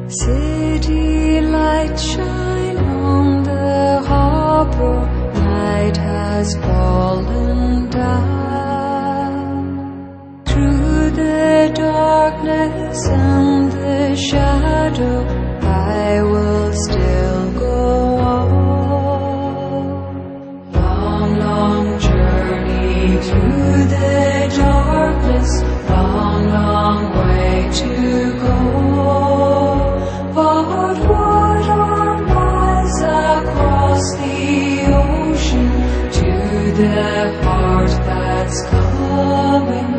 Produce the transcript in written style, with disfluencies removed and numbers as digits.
City lights shine on the harbor, night has fallen down. Through the darkness and the shadow, I will still go on. Long, long journey through the darkness, long, long way to go. But what are miles across the ocean to the heart that's coming